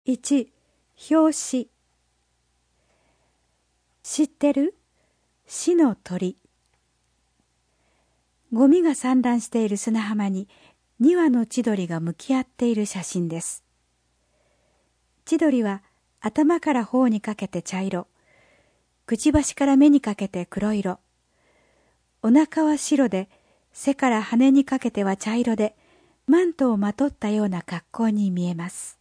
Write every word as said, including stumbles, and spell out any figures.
いち、表紙。知ってる？死の鳥。ゴミが散乱している砂浜にに羽の千鳥が向き合っている写真です。千鳥は頭から頬にかけて茶色、くちばしから目にかけて黒色、お腹は白で背から羽にかけては茶色でマントをまとったような格好に見えます。